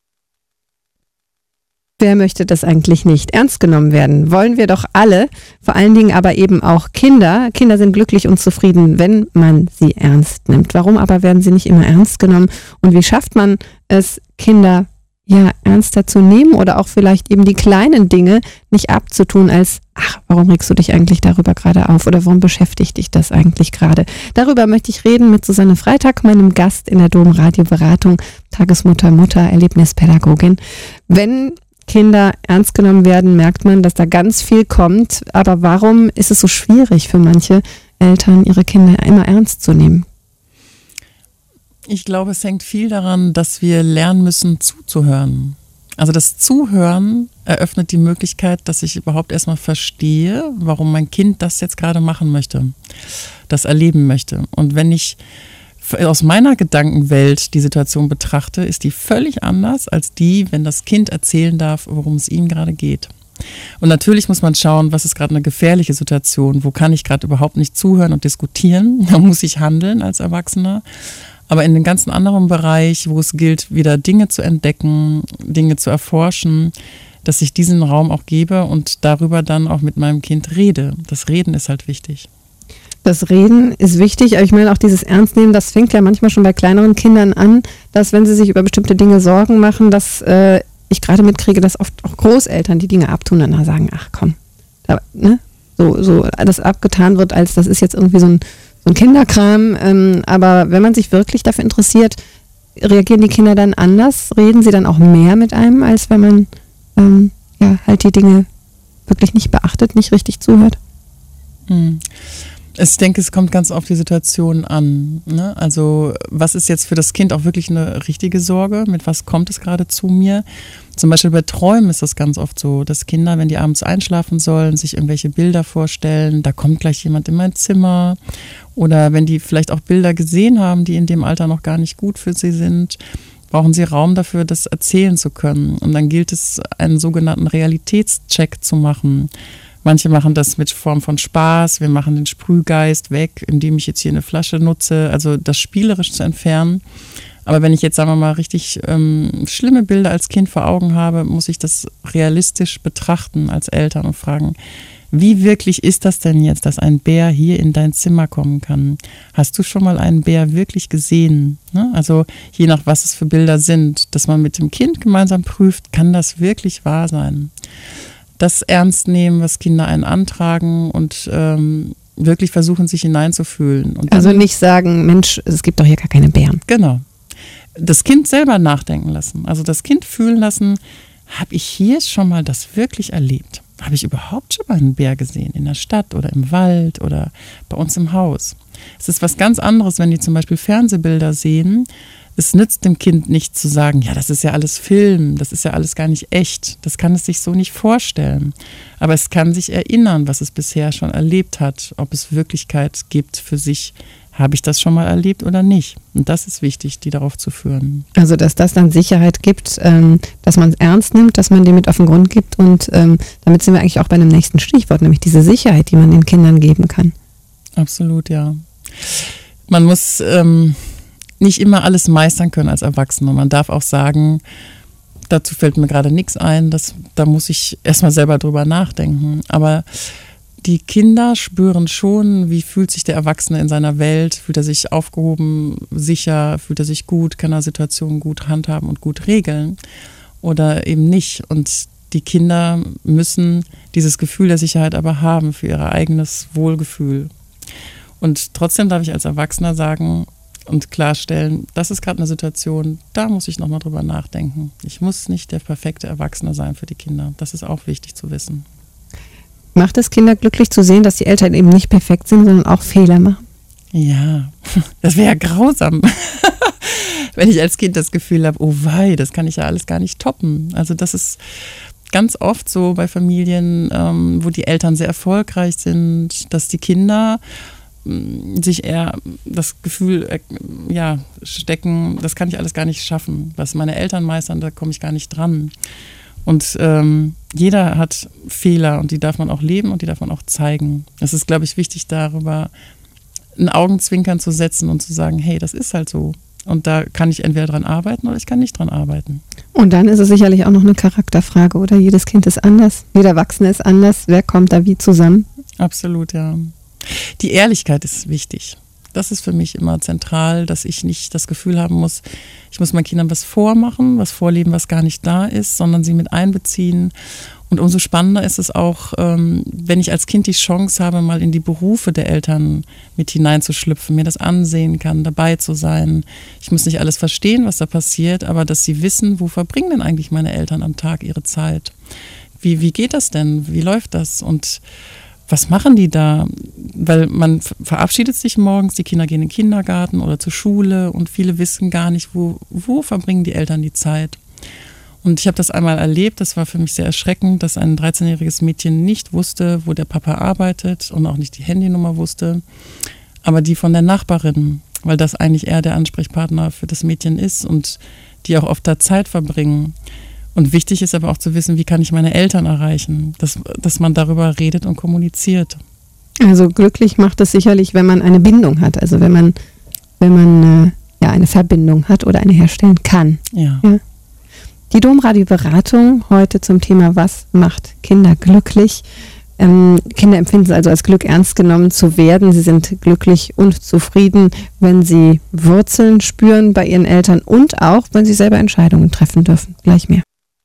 Wer möchte das eigentlich nicht? Ernst genommen werden wollen wir doch alle, vor allen Dingen aber eben auch Kinder. Kinder sind glücklich und zufrieden, wenn man sie ernst nimmt. Warum aber werden sie nicht immer ernst genommen? Und wie schafft man es, Kinder ernster zu nehmen oder auch vielleicht eben die kleinen Dinge nicht abzutun als, ach, warum regst du dich eigentlich darüber gerade auf oder warum beschäftigt dich das eigentlich gerade? Darüber möchte ich reden mit Susanne Freitag, meinem Gast in der Domradio-Beratung, Tagesmutter, Erlebnispädagogin. Wenn Kinder ernst genommen werden, merkt man, dass da ganz viel kommt. Aber warum ist es so schwierig für manche Eltern, ihre Kinder immer ernst zu nehmen? Ich glaube, es hängt viel daran, dass wir lernen müssen, zuzuhören. Also das Zuhören eröffnet die Möglichkeit, dass ich überhaupt erstmal verstehe, warum mein Kind das jetzt gerade machen möchte, das erleben möchte. Und wenn ich aus meiner Gedankenwelt die Situation betrachte, ist die völlig anders als die, wenn das Kind erzählen darf, worum es ihm gerade geht. Und natürlich muss man schauen, was ist gerade eine gefährliche Situation, wo kann ich gerade überhaupt nicht zuhören und diskutieren, da muss ich handeln als Erwachsener. Aber in dem ganzen anderen Bereich, wo es gilt, wieder Dinge zu entdecken, Dinge zu erforschen, dass ich diesen Raum auch gebe und darüber dann auch mit meinem Kind rede. Das Reden ist halt wichtig. Das Reden ist wichtig, aber ich meine auch dieses Ernstnehmen, das fängt ja manchmal schon bei kleineren Kindern an, dass wenn sie sich über bestimmte Dinge Sorgen machen, dass ich gerade mitkriege, dass oft auch Großeltern die Dinge abtun und dann sagen, ach komm, so das abgetan wird, als das ist jetzt irgendwie so ein Kinderkram, aber wenn man sich wirklich dafür interessiert, reagieren die Kinder dann anders? Reden sie dann auch mehr mit einem, als wenn man halt die Dinge wirklich nicht beachtet, nicht richtig zuhört? Ich denke, es kommt ganz auf die Situation an. Ne? Also was ist jetzt für das Kind auch wirklich eine richtige Sorge? Mit was kommt es gerade zu mir? Zum Beispiel bei Träumen ist das ganz oft so, dass Kinder, wenn die abends einschlafen sollen, sich irgendwelche Bilder vorstellen, da kommt gleich jemand in mein Zimmer. Oder wenn die vielleicht auch Bilder gesehen haben, die in dem Alter noch gar nicht gut für sie sind, brauchen sie Raum dafür, das erzählen zu können. Und dann gilt es, einen sogenannten Realitätscheck zu machen. Manche machen das mit Form von Spaß, wir machen den Sprühgeist weg, indem ich jetzt hier eine Flasche nutze, also das spielerisch zu entfernen. Aber wenn ich jetzt, sagen wir mal, richtig schlimme Bilder als Kind vor Augen habe, muss ich das realistisch betrachten als Eltern und fragen, wie wirklich ist das denn jetzt, dass ein Bär hier in dein Zimmer kommen kann? Hast du schon mal einen Bär wirklich gesehen? Ne? Also je nach was es für Bilder sind, dass man mit dem Kind gemeinsam prüft, kann das wirklich wahr sein? Das ernst nehmen, was Kinder einen antragen und wirklich versuchen, sich hineinzufühlen. Und also nicht sagen, Mensch, es gibt doch hier gar keine Bären. Genau. Das Kind selber nachdenken lassen. Also das Kind fühlen lassen, habe ich hier schon mal das wirklich erlebt? Habe ich überhaupt schon mal einen Bär gesehen? In der Stadt oder im Wald oder bei uns im Haus? Es ist was ganz anderes, wenn die zum Beispiel Fernsehbilder sehen. Es nützt dem Kind nicht zu sagen, ja, das ist ja alles Film, das ist ja alles gar nicht echt. Das kann es sich so nicht vorstellen. Aber es kann sich erinnern, was es bisher schon erlebt hat, ob es Wirklichkeit gibt für sich. Habe ich das schon mal erlebt oder nicht? Und das ist wichtig, die darauf zu führen. Also, dass das dann Sicherheit gibt, dass man es ernst nimmt, dass man dem mit auf den Grund gibt. Und damit sind wir eigentlich auch bei einem nächsten Stichwort, nämlich diese Sicherheit, die man den Kindern geben kann. Absolut, ja. Man muss nicht immer alles meistern können als Erwachsener. Man darf auch sagen, dazu fällt mir gerade nichts ein, da muss ich erstmal selber drüber nachdenken. Aber die Kinder spüren schon, wie fühlt sich der Erwachsene in seiner Welt, fühlt er sich aufgehoben, sicher, fühlt er sich gut, kann er Situationen gut handhaben und gut regeln oder eben nicht. Und die Kinder müssen dieses Gefühl der Sicherheit aber haben für ihr eigenes Wohlgefühl. Und trotzdem darf ich als Erwachsener sagen und klarstellen, das ist gerade eine Situation, da muss ich nochmal drüber nachdenken. Ich muss nicht der perfekte Erwachsene sein für die Kinder. Das ist auch wichtig zu wissen. Macht es Kinder glücklich zu sehen, dass die Eltern eben nicht perfekt sind, sondern auch Fehler machen? Ja, das wäre ja grausam, wenn ich als Kind das Gefühl habe, oh wei, das kann ich ja alles gar nicht toppen. Also das ist ganz oft so bei Familien, wo die Eltern sehr erfolgreich sind, dass die Kinder sich eher das Gefühl stecken, das kann ich alles gar nicht schaffen. Was meine Eltern meistern, da komme ich gar nicht dran. Und jeder hat Fehler und die darf man auch leben und die darf man auch zeigen. Es ist, glaube ich, wichtig, darüber ein Augenzwinkern zu setzen und zu sagen, hey, das ist halt so. Und da kann ich entweder dran arbeiten oder ich kann nicht dran arbeiten. Und dann ist es sicherlich auch noch eine Charakterfrage, oder? Jedes Kind ist anders, jeder Erwachsene ist anders. Wer kommt da wie zusammen? Absolut, ja. Die Ehrlichkeit ist wichtig. Das ist für mich immer zentral, dass ich nicht das Gefühl haben muss, ich muss meinen Kindern was vormachen, was vorleben, was gar nicht da ist, sondern sie mit einbeziehen. Und umso spannender ist es auch, wenn ich als Kind die Chance habe, mal in die Berufe der Eltern mit hineinzuschlüpfen, mir das ansehen kann, dabei zu sein. Ich muss nicht alles verstehen, was da passiert, aber dass sie wissen, wo verbringen denn eigentlich meine Eltern am Tag ihre Zeit? Wie geht das denn? Wie läuft das? Und was machen die da? Weil man verabschiedet sich morgens, die Kinder gehen in den Kindergarten oder zur Schule und viele wissen gar nicht, wo verbringen die Eltern die Zeit. Und ich habe das einmal erlebt, das war für mich sehr erschreckend, dass ein 13-jähriges Mädchen nicht wusste, wo der Papa arbeitet und auch nicht die Handynummer wusste, aber die von der Nachbarin, weil das eigentlich eher der Ansprechpartner für das Mädchen ist und die auch oft da Zeit verbringen. Und wichtig ist aber auch zu wissen, wie kann ich meine Eltern erreichen, dass man darüber redet und kommuniziert. Also glücklich macht es sicherlich, wenn man eine Bindung hat, also wenn man eine Verbindung hat oder eine herstellen kann. Ja. Die Domradio-Beratung heute zum Thema, was macht Kinder glücklich? Kinder empfinden es also als Glück, ernst genommen zu werden. Sie sind glücklich und zufrieden, wenn sie Wurzeln spüren bei ihren Eltern und auch, wenn sie selber Entscheidungen treffen dürfen. Gleich mehr.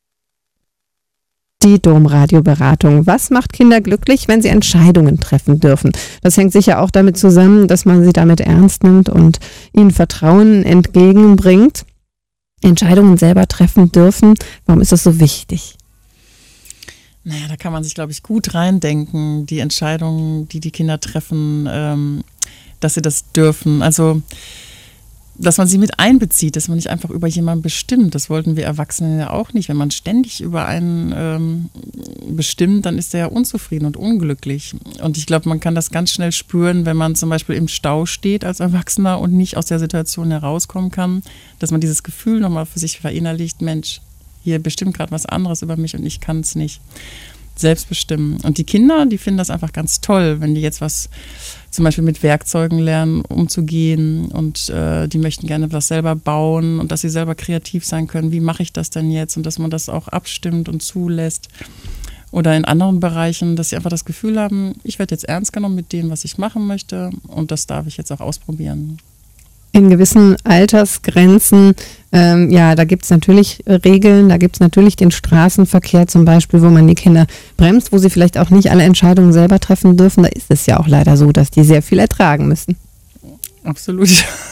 Die Domradio-Beratung. Was macht Kinder glücklich, wenn sie Entscheidungen treffen dürfen? Das hängt sicher auch damit zusammen, dass man sie damit ernst nimmt und ihnen Vertrauen entgegenbringt. Entscheidungen selber treffen dürfen. Warum ist das so wichtig? Naja, da kann man sich, glaube ich, gut reindenken, die Entscheidungen, die Kinder treffen, dass sie das dürfen. Also, dass man sie mit einbezieht, dass man nicht einfach über jemanden bestimmt. Das wollten wir Erwachsene ja auch nicht. Wenn man ständig über einen bestimmt, dann ist der ja unzufrieden und unglücklich. Und ich glaube, man kann das ganz schnell spüren, wenn man zum Beispiel im Stau steht als Erwachsener und nicht aus der Situation herauskommen kann, dass man dieses Gefühl nochmal für sich verinnerlicht, Mensch, hier bestimmt gerade was anderes über mich und ich kann es nicht selbst bestimmen. Und die Kinder, die finden das einfach ganz toll, wenn die jetzt was zum Beispiel mit Werkzeugen lernen, umzugehen und die möchten gerne was selber bauen und dass sie selber kreativ sein können. Wie mache ich das denn jetzt? Und dass man das auch abstimmt und zulässt. Oder in anderen Bereichen, dass sie einfach das Gefühl haben, ich werde jetzt ernst genommen mit dem, was ich machen möchte und das darf ich jetzt auch ausprobieren. In gewissen Altersgrenzen, da gibt es natürlich Regeln, da gibt es natürlich den Straßenverkehr zum Beispiel, wo man die Kinder bremst, wo sie vielleicht auch nicht alle Entscheidungen selber treffen dürfen. Da ist es ja auch leider so, dass die sehr viel ertragen müssen. Absolut.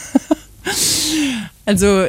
Also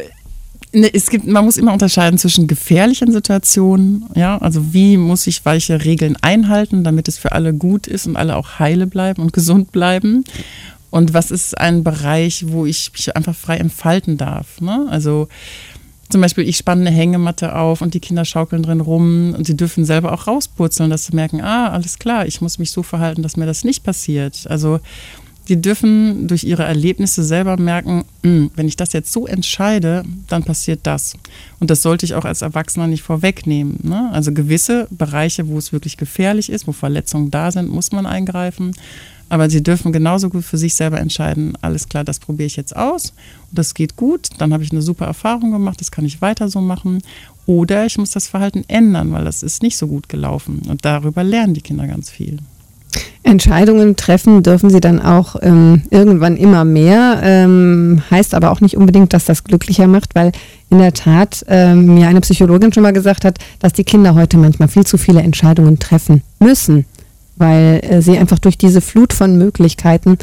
man muss immer unterscheiden zwischen gefährlichen Situationen, ja, also wie muss ich welche Regeln einhalten, damit es für alle gut ist und alle auch heile bleiben und gesund bleiben. Und was ist ein Bereich, wo ich mich einfach frei entfalten darf? Ne? Also zum Beispiel, ich spanne eine Hängematte auf und die Kinder schaukeln drin rum und sie dürfen selber auch rauspurzeln, dass sie merken, alles klar, ich muss mich so verhalten, dass mir das nicht passiert. Also die dürfen durch ihre Erlebnisse selber merken, wenn ich das jetzt so entscheide, dann passiert das. Und das sollte ich auch als Erwachsener nicht vorwegnehmen. Ne? Also gewisse Bereiche, wo es wirklich gefährlich ist, wo Verletzungen da sind, muss man eingreifen. Aber sie dürfen genauso gut für sich selber entscheiden, alles klar, das probiere ich jetzt aus und das geht gut, dann habe ich eine super Erfahrung gemacht, das kann ich weiter so machen. Oder ich muss das Verhalten ändern, weil das ist nicht so gut gelaufen. Und darüber lernen die Kinder ganz viel. Entscheidungen treffen dürfen sie dann auch irgendwann immer mehr, heißt aber auch nicht unbedingt, dass das glücklicher macht, weil in der Tat mir eine Psychologin schon mal gesagt hat, dass die Kinder heute manchmal viel zu viele Entscheidungen treffen müssen, weil sie einfach durch diese Flut von Möglichkeiten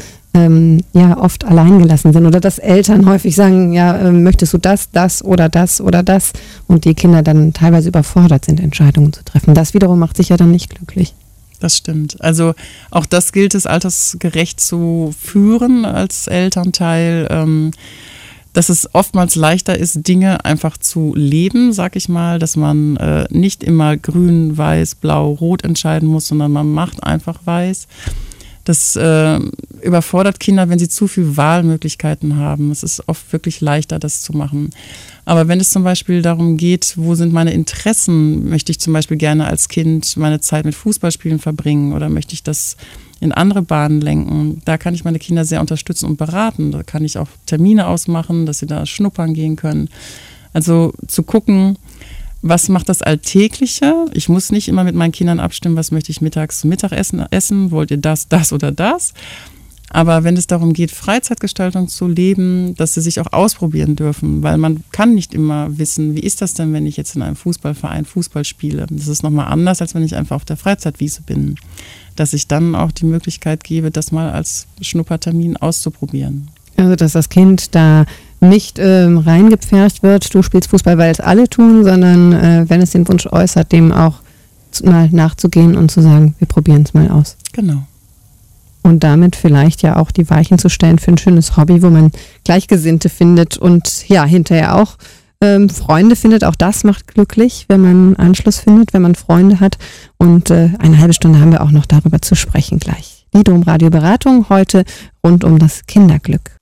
oft alleingelassen sind oder dass Eltern häufig sagen, möchtest du das oder das oder das und die Kinder dann teilweise überfordert sind, Entscheidungen zu treffen. Das wiederum macht sich ja dann nicht glücklich. Das stimmt. Also auch das gilt es altersgerecht zu führen als Elternteil, dass es oftmals leichter ist, Dinge einfach zu leben, sag ich mal, dass man nicht immer grün, weiß, blau, rot entscheiden muss, sondern man macht einfach weiß. Das überfordert Kinder, wenn sie zu viele Wahlmöglichkeiten haben. Es ist oft wirklich leichter, das zu machen. Aber wenn es zum Beispiel darum geht, wo sind meine Interessen, möchte ich zum Beispiel gerne als Kind meine Zeit mit Fußballspielen verbringen oder möchte ich das in andere Bahnen lenken, da kann ich meine Kinder sehr unterstützen und beraten. Da kann ich auch Termine ausmachen, dass sie da schnuppern gehen können. Also zu gucken, was macht das Alltägliche? Ich muss nicht immer mit meinen Kindern abstimmen, was möchte ich mittags zum Mittagessen essen, wollt ihr das oder das? Aber wenn es darum geht, Freizeitgestaltung zu leben, dass sie sich auch ausprobieren dürfen, weil man kann nicht immer wissen, wie ist das denn, wenn ich jetzt in einem Fußballverein Fußball spiele. Das ist nochmal anders, als wenn ich einfach auf der Freizeitwiese bin. Dass ich dann auch die Möglichkeit gebe, das mal als Schnuppertermin auszuprobieren. Also dass das Kind da nicht reingepfercht wird, du spielst Fußball, weil es alle tun, sondern wenn es den Wunsch äußert, dem auch mal nachzugehen und zu sagen, wir probieren es mal aus. Genau. Und damit vielleicht ja auch die Weichen zu stellen für ein schönes Hobby, wo man Gleichgesinnte findet und ja, hinterher auch Freunde findet. Auch das macht glücklich, wenn man Anschluss findet, wenn man Freunde hat. Und eine halbe Stunde haben wir auch noch darüber zu sprechen gleich. Die Domradio-Beratung heute rund um das Kinderglück.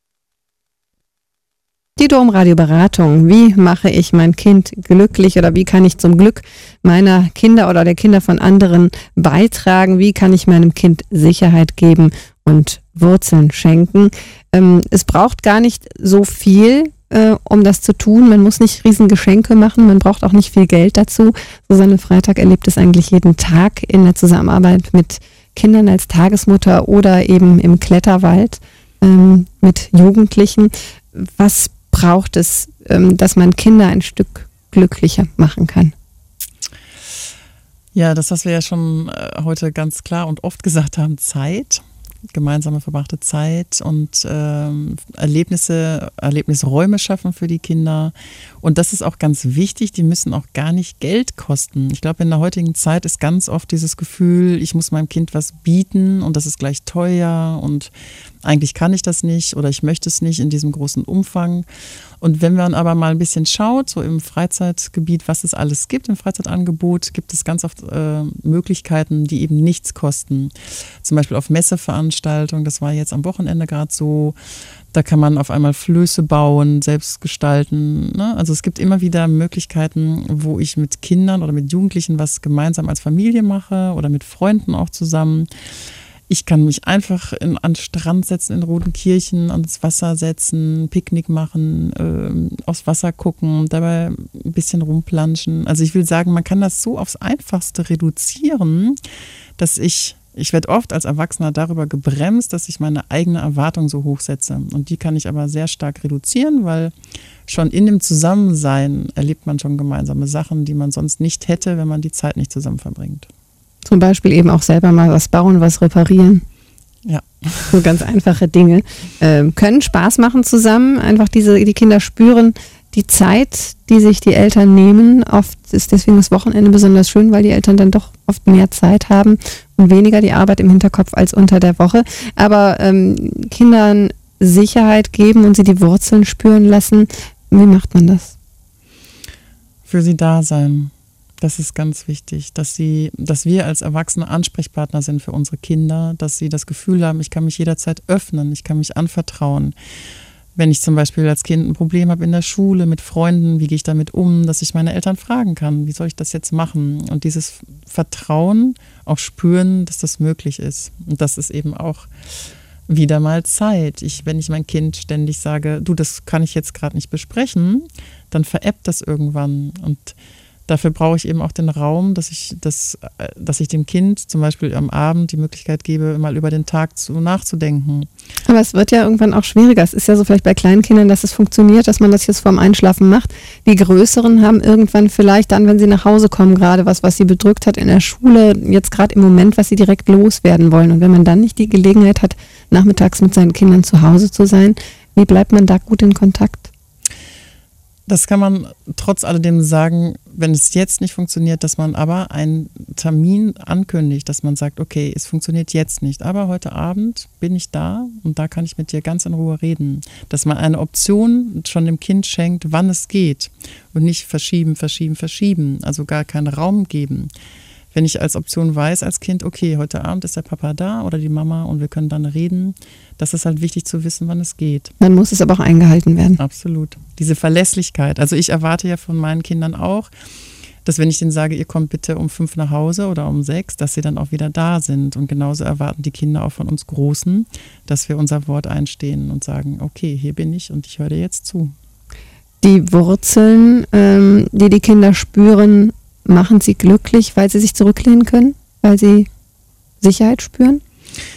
Die Domradio-Beratung. Wie mache ich mein Kind glücklich oder wie kann ich zum Glück meiner Kinder oder der Kinder von anderen beitragen? Wie kann ich meinem Kind Sicherheit geben und Wurzeln schenken? Es braucht gar nicht so viel, um das zu tun. Man muss nicht riesen Geschenke machen, man braucht auch nicht viel Geld dazu. Susanne Freitag erlebt es eigentlich jeden Tag in der Zusammenarbeit mit Kindern als Tagesmutter oder eben im Kletterwald mit Jugendlichen. Was braucht es, dass man Kinder ein Stück glücklicher machen kann? Ja, das, was wir ja schon heute ganz klar und oft gesagt haben, Zeit, gemeinsame verbrachte Zeit und Erlebnisräume schaffen für die Kinder. Und das ist auch ganz wichtig, die müssen auch gar nicht Geld kosten. Ich glaube, in der heutigen Zeit ist ganz oft dieses Gefühl, ich muss meinem Kind was bieten und das ist gleich teuer und eigentlich kann ich das nicht oder ich möchte es nicht in diesem großen Umfang. Und wenn man aber mal ein bisschen schaut, so im Freizeitgebiet, was es alles gibt, im Freizeitangebot, gibt es ganz oft Möglichkeiten, die eben nichts kosten. Zum Beispiel auf Messeveranstaltungen, das war jetzt am Wochenende gerade so, da kann man auf einmal Flöße bauen, selbst gestalten. Ne? Also es gibt immer wieder Möglichkeiten, wo ich mit Kindern oder mit Jugendlichen was gemeinsam als Familie mache oder mit Freunden auch zusammen. Ich kann mich einfach an den Strand setzen in Rodenkirchen, ans Wasser setzen, Picknick machen, aufs Wasser gucken, dabei ein bisschen rumplanschen. Also ich will sagen, man kann das so aufs Einfachste reduzieren, dass ich werde oft als Erwachsener darüber gebremst, dass ich meine eigene Erwartung so hoch setze. Und die kann ich aber sehr stark reduzieren, weil schon in dem Zusammensein erlebt man schon gemeinsame Sachen, die man sonst nicht hätte, wenn man die Zeit nicht zusammen verbringt. Zum Beispiel eben auch selber mal was bauen, was reparieren. Ja. So ganz einfache Dinge. Können Spaß machen zusammen. Einfach die Kinder spüren die Zeit, die sich die Eltern nehmen. Oft ist deswegen das Wochenende besonders schön, weil die Eltern dann doch oft mehr Zeit haben und weniger die Arbeit im Hinterkopf als unter der Woche. Aber Kindern Sicherheit geben und sie die Wurzeln spüren lassen. Wie macht man das? Für sie da sein. Das ist ganz wichtig, dass wir als Erwachsene Ansprechpartner sind für unsere Kinder, dass sie das Gefühl haben, ich kann mich jederzeit öffnen, ich kann mich anvertrauen. Wenn ich zum Beispiel als Kind ein Problem habe in der Schule mit Freunden, wie gehe ich damit um, dass ich meine Eltern fragen kann, wie soll ich das jetzt machen? Und dieses Vertrauen auch spüren, dass das möglich ist. Und das ist eben auch wieder mal Zeit. Wenn ich mein Kind ständig sage, du, das kann ich jetzt gerade nicht besprechen, dann verebbt das irgendwann. Und dafür brauche ich eben auch den Raum, dass ich dem Kind zum Beispiel am Abend die Möglichkeit gebe, mal über den Tag nachzudenken. Aber es wird ja irgendwann auch schwieriger. Es ist ja so vielleicht bei kleinen Kindern, dass es funktioniert, dass man das jetzt vorm Einschlafen macht. Die Größeren haben irgendwann vielleicht dann, wenn sie nach Hause kommen, gerade was sie bedrückt hat in der Schule, jetzt gerade im Moment, was sie direkt loswerden wollen. Und wenn man dann nicht die Gelegenheit hat, nachmittags mit seinen Kindern zu Hause zu sein, wie bleibt man da gut in Kontakt? Das kann man trotz alledem sagen, wenn es jetzt nicht funktioniert, dass man aber einen Termin ankündigt, dass man sagt, okay, es funktioniert jetzt nicht, aber heute Abend bin ich da und da kann ich mit dir ganz in Ruhe reden. Dass man eine Option schon dem Kind schenkt, wann es geht und nicht verschieben, also gar keinen Raum geben. Wenn ich als Option weiß als Kind, okay, heute Abend ist der Papa da oder die Mama und wir können dann reden, das ist halt wichtig zu wissen, wann es geht. Dann muss es aber auch eingehalten werden. Absolut. Diese Verlässlichkeit. Also ich erwarte ja von meinen Kindern auch, dass wenn ich denen sage, ihr kommt bitte um 5 nach Hause oder um 6, dass sie dann auch wieder da sind. Und genauso erwarten die Kinder auch von uns Großen, dass wir unser Wort einstehen und sagen, okay, hier bin ich und ich höre dir jetzt zu. Die Wurzeln, die Kinder spüren, machen sie glücklich, weil sie sich zurücklehnen können, weil sie Sicherheit spüren?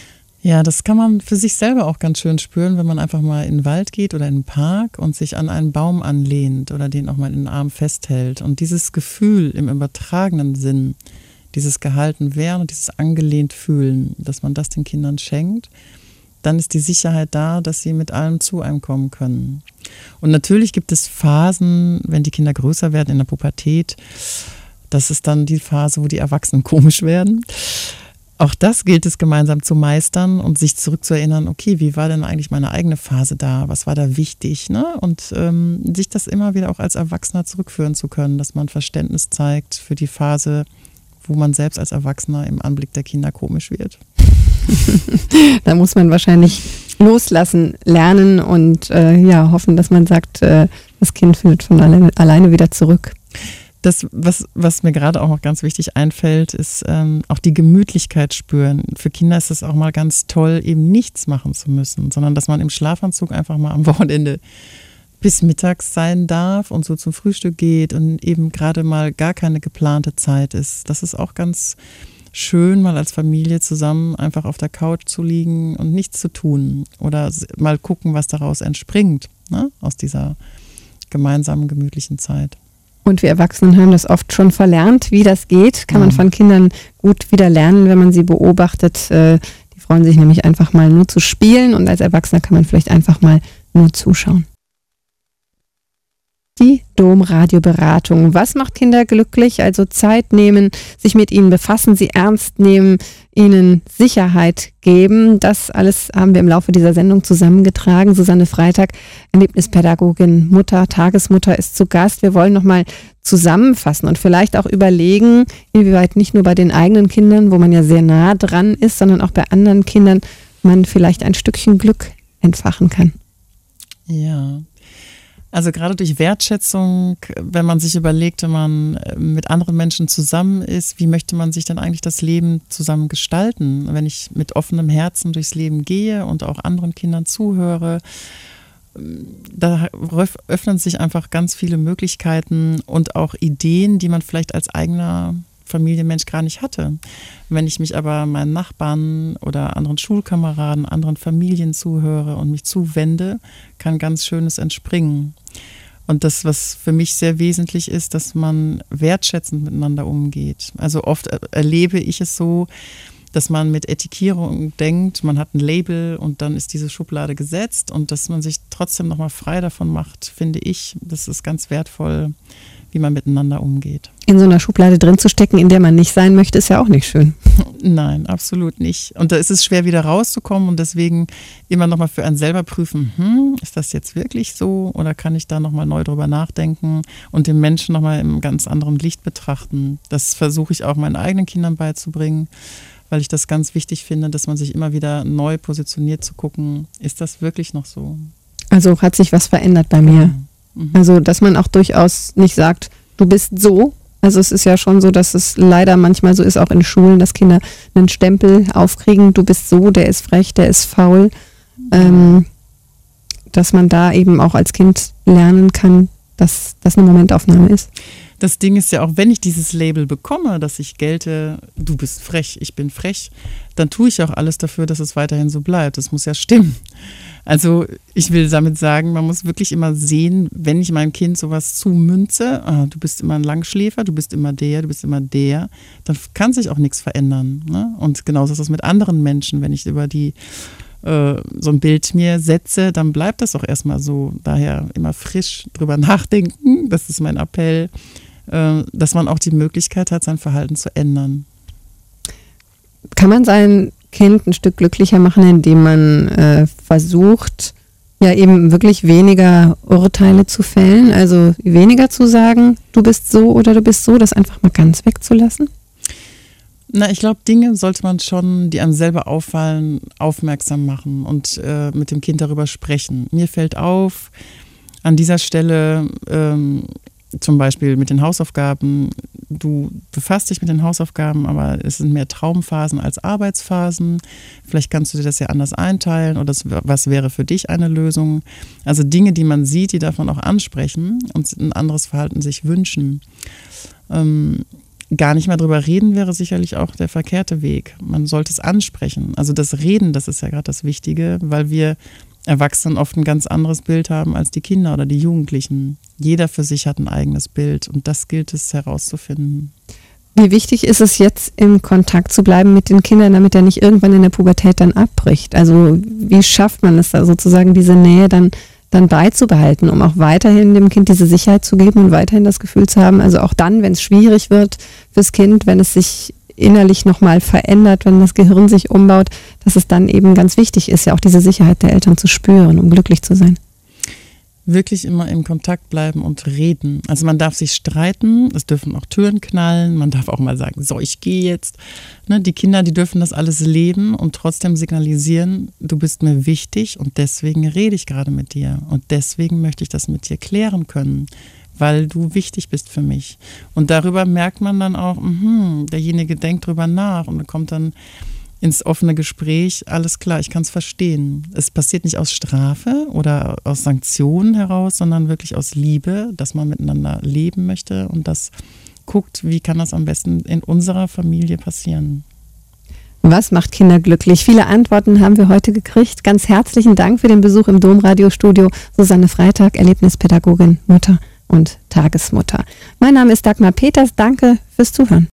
Ja, das kann man für sich selber auch ganz schön spüren, wenn man einfach mal in den Wald geht oder in den Park und sich an einen Baum anlehnt oder den auch mal in den Arm festhält. Und dieses Gefühl im übertragenen Sinn, dieses gehalten werden und dieses angelehnt fühlen, dass man das den Kindern schenkt, dann ist die Sicherheit da, dass sie mit allem zu einem kommen können. Und natürlich gibt es Phasen, wenn die Kinder größer werden in der Pubertät, das ist dann die Phase, wo die Erwachsenen komisch werden. Auch das gilt es gemeinsam zu meistern und sich zurückzuerinnern, okay, wie war denn eigentlich meine eigene Phase da? Was war da wichtig? Ne? Und sich das immer wieder auch als Erwachsener zurückführen zu können, dass man Verständnis zeigt für die Phase, wo man selbst als Erwachsener im Anblick der Kinder komisch wird. Da muss man wahrscheinlich loslassen, lernen und hoffen, dass man sagt, das Kind findet von alleine wieder zurück. Das, was mir gerade auch noch ganz wichtig einfällt, ist auch die Gemütlichkeit spüren. Für Kinder ist es auch mal ganz toll, eben nichts machen zu müssen, sondern dass man im Schlafanzug einfach mal am Wochenende bis mittags sein darf und so zum Frühstück geht und eben gerade mal gar keine geplante Zeit ist. Das ist auch ganz schön, mal als Familie zusammen einfach auf der Couch zu liegen und nichts zu tun oder mal gucken, was daraus entspringt, ne? Aus dieser gemeinsamen, gemütlichen Zeit. Und wir Erwachsenen haben das oft schon verlernt, wie das geht. Kann man von Kindern gut wieder lernen, wenn man sie beobachtet. Die freuen sich nämlich einfach mal nur zu spielen und als Erwachsener kann man vielleicht einfach mal nur zuschauen. Die Domradioberatung. Was macht Kinder glücklich? Also Zeit nehmen, sich mit ihnen befassen, sie ernst nehmen, ihnen Sicherheit geben. Das alles haben wir im Laufe dieser Sendung zusammengetragen. Susanne Freitag, Erlebnispädagogin, Mutter, Tagesmutter ist zu Gast. Wir wollen nochmal zusammenfassen und vielleicht auch überlegen, inwieweit nicht nur bei den eigenen Kindern, wo man ja sehr nah dran ist, sondern auch bei anderen Kindern man vielleicht ein Stückchen Glück entfachen kann. Ja. Also gerade durch Wertschätzung, wenn man sich überlegt, wenn man mit anderen Menschen zusammen ist, wie möchte man sich dann eigentlich das Leben zusammen gestalten? Wenn ich mit offenem Herzen durchs Leben gehe und auch anderen Kindern zuhöre, da öffnen sich einfach ganz viele Möglichkeiten und auch Ideen, die man vielleicht als eigener Familienmensch gar nicht hatte. Wenn ich mich aber meinen Nachbarn oder anderen Schulkameraden, anderen Familien zuhöre und mich zuwende, kann ganz Schönes entspringen. Und das, was für mich sehr wesentlich ist, dass man wertschätzend miteinander umgeht. Also oft erlebe ich es so, dass man mit Etikierung denkt, man hat ein Label und dann ist diese Schublade gesetzt und dass man sich trotzdem nochmal frei davon macht, finde ich, das ist ganz wertvoll, wie man miteinander umgeht. In so einer Schublade drin zu stecken, in der man nicht sein möchte, ist ja auch nicht schön. Nein, absolut nicht. Und da ist es schwer, wieder rauszukommen und deswegen immer nochmal für einen selber prüfen, ist das jetzt wirklich so oder kann ich da nochmal neu drüber nachdenken und den Menschen nochmal im ganz anderen Licht betrachten. Das versuche ich auch meinen eigenen Kindern beizubringen, weil ich das ganz wichtig finde, dass man sich immer wieder neu positioniert zu gucken, ist das wirklich noch so? Also hat sich was verändert bei mir. Also, dass man auch durchaus nicht sagt, du bist so. Also es ist ja schon so, dass es leider manchmal so ist, auch in Schulen, dass Kinder einen Stempel aufkriegen, du bist so, der ist frech, der ist faul. Dass man da eben auch als Kind lernen kann, dass das eine Momentaufnahme ist. Das Ding ist ja auch, wenn ich dieses Label bekomme, dass ich gelte, du bist frech, ich bin frech, dann tue ich auch alles dafür, dass es weiterhin so bleibt. Das muss ja stimmen. Also ich will damit sagen, man muss wirklich immer sehen, wenn ich meinem Kind sowas zumünze, du bist immer ein Langschläfer, du bist immer der, dann kann sich auch nichts verändern. Ne? Und genauso ist das mit anderen Menschen, wenn ich über die so ein Bild mir setze, dann bleibt das auch erstmal so. Daher immer frisch drüber nachdenken, das ist mein Appell, dass man auch die Möglichkeit hat, sein Verhalten zu ändern. Kann man sein Kind ein Stück glücklicher machen, indem man versucht, ja eben wirklich weniger Urteile zu fällen, also weniger zu sagen, du bist so oder du bist so, das einfach mal ganz wegzulassen? Na, ich glaube, Dinge sollte man schon, die einem selber auffallen, aufmerksam machen und mit dem Kind darüber sprechen. Mir fällt auf, an dieser Stelle zum Beispiel mit den Hausaufgaben, du befasst dich mit den Hausaufgaben, aber es sind mehr Traumphasen als Arbeitsphasen. Vielleicht kannst du dir das ja anders einteilen oder was wäre für dich eine Lösung? Also Dinge, die man sieht, die darf man auch ansprechen und ein anderes Verhalten sich wünschen. gar nicht mehr drüber reden wäre sicherlich auch der verkehrte Weg. Man sollte es ansprechen. Also das Reden, das ist ja gerade das Wichtige, weil wir Erwachsenen oft ein ganz anderes Bild haben als die Kinder oder die Jugendlichen. Jeder für sich hat ein eigenes Bild und das gilt es herauszufinden. Wie wichtig ist es jetzt, im Kontakt zu bleiben mit den Kindern, damit er nicht irgendwann in der Pubertät dann abbricht? Also wie schafft man es da sozusagen, diese Nähe dann beizubehalten, um auch weiterhin dem Kind diese Sicherheit zu geben und weiterhin das Gefühl zu haben, also auch dann, wenn es schwierig wird fürs Kind, wenn es sich innerlich nochmal verändert, wenn das Gehirn sich umbaut, dass es dann eben ganz wichtig ist, ja auch diese Sicherheit der Eltern zu spüren, um glücklich zu sein. Wirklich immer im Kontakt bleiben und reden. Also man darf sich streiten, es dürfen auch Türen knallen, man darf auch mal sagen, so, ich gehe jetzt. Ne, die Kinder, die dürfen das alles leben und trotzdem signalisieren, du bist mir wichtig und deswegen rede ich gerade mit dir und deswegen möchte ich das mit dir klären können, weil du wichtig bist für mich. Und darüber merkt man dann auch, derjenige denkt drüber nach und kommt dann ins offene Gespräch, alles klar, ich kann es verstehen. Es passiert nicht aus Strafe oder aus Sanktionen heraus, sondern wirklich aus Liebe, dass man miteinander leben möchte und das guckt, wie kann das am besten in unserer Familie passieren. Was macht Kinder glücklich? Viele Antworten haben wir heute gekriegt. Ganz herzlichen Dank für den Besuch im Domradiostudio. Susanne Freitag, Erlebnispädagogin, Mutter und Tagesmutter. Mein Name ist Dagmar Peters. Danke fürs Zuhören.